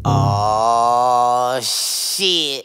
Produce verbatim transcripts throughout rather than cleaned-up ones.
Oh shit.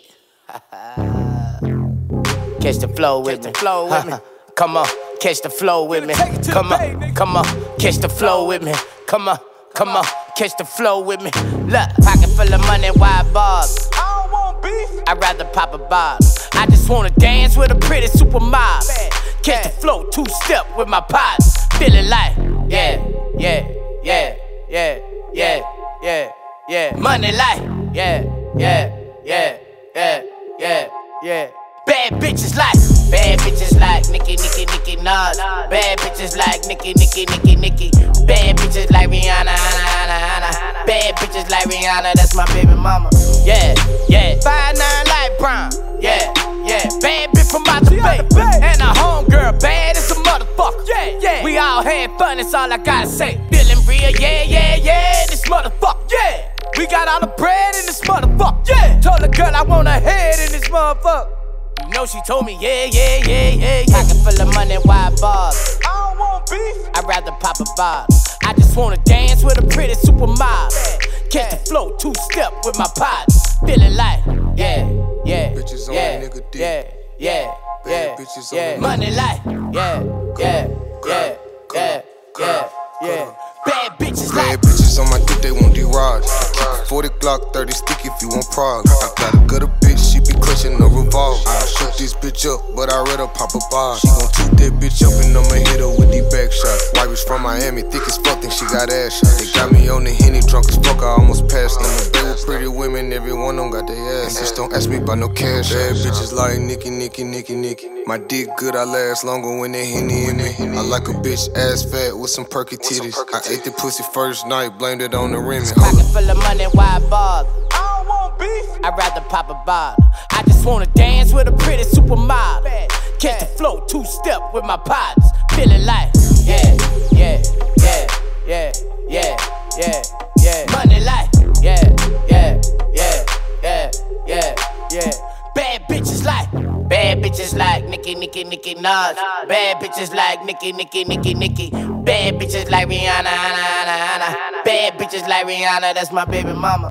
Catch the flow with me. Flow with me. Come on, catch the flow with me. Come on, come on, catch the flow with me. Come on, come on, catch the flow with me. Look, pocket full of money, wide bars. I don't want beef. I'd rather pop a bob. I just wanna dance with a pretty super mob. Catch the flow, two step with my pods. Feeling like, yeah, yeah, yeah, yeah, yeah, yeah, yeah. Money like, yeah, yeah, yeah, yeah, yeah, yeah. Bad bitches like, bad bitches like Nicki, Nicki, Nicki, Nas. Bad bitches like Nicki, Nicki, Nicki, Nicki. Bad bitches like Rihanna, Anna, Anna, Anna. Bad bitches like Rihanna, that's my baby mama. Yeah, yeah. Five nine like Brown. Yeah, yeah. Bad bitch from out the bay. And a homegirl, bad as a motherfucker. Yeah, yeah. We all had fun, that's all I gotta say. Feeling real, yeah, yeah, yeah. This motherfucker, yeah. We got all the bread in this motherfucker. Yeah. Told the girl I want her head in this motherfucker. You know she told me, yeah, yeah, yeah, yeah, yeah. Pocket full of money, wide bars. I don't want beef. I'd rather pop a bob. I just wanna dance with a pretty super mob. Catch the flow, two step with my pods. Feeling like, yeah, yeah, bitches on yeah, a nigga dick. yeah, yeah, yeah, Bad bitches on yeah. a Money like, yeah, yeah, yeah, yeah, yeah, yeah. Bad bitches like. Bad bitches on my dick, they want D-Rod. forty Glock, thirty stick if you want prog. I got a gutter bitch, she be clutching a revolver. I shook this bitch up, but I read her pop a bar. She gon' toot that bitch up and I'ma hit her with the back shot. Wipers from Miami, thick as fuck, think she got ass shot. They got me on the Henny, drunk as fuck, I almost passed. In the bed with pretty women, every one of them got their ass. And bitch don't ask me about no cash. Bad bitches like Nicki, Nicki, Nicki, Nicki. My dick good, I last longer when they Henny in me. I like a bitch ass fat with some perky titties. I ate the pussy first night, blamed it on the Remy. Pocket full of money, wide bars. I don't want beef. I'd rather pop a bob. I just wanna dance with a pretty super mob. Catch the flow, two step with my pods. Feeling like, yeah, yeah, yeah, yeah, yeah, yeah, yeah. Money like, yeah, yeah, yeah, yeah, yeah, yeah. Bad bitches like, bad bitches like Nicki, Nicki, Nicki, Nas. Bad bitches like Nicki, Nicki, Nicki, Nicki. Bad bitches like Rihanna, Anna, Anna, Anna. Bad bitches like Rihanna, that's my baby mama.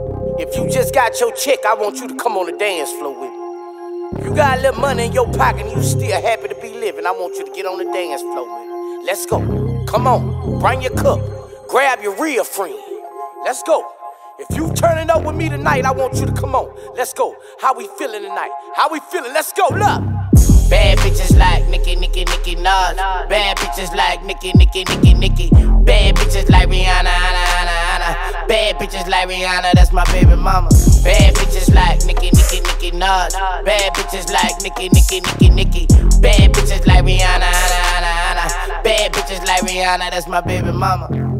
If you just got your check, I want you to come on the dance floor with me. If you got a little money in your pocket and you still happy to be living, I want you to get on the dance floor with me. Let's go. Come on, bring your cup. Grab your real friend. Let's go. If you turning up with me tonight, I want you to come on. Let's go. How we feeling tonight? How we feeling? Let's go. Look. Bad bitches like Nicki, Nicki, Nicki, Nas. Bad bitches like Nicki, Nicki, Nicki, Nicki. Bad bitches like Rihanna, Anna, Anna, Anna. Bad bitches like Rihanna, that's my baby mama. Bad bitches like Nicki, Nicki, Nicki, Nas. Bad bitches like Nicki, Nicki, Nicki, Nicki. Bad bitches like Rihanna, Anna, Anna, Anna. Bad bitches like Rihanna, that's my baby mama.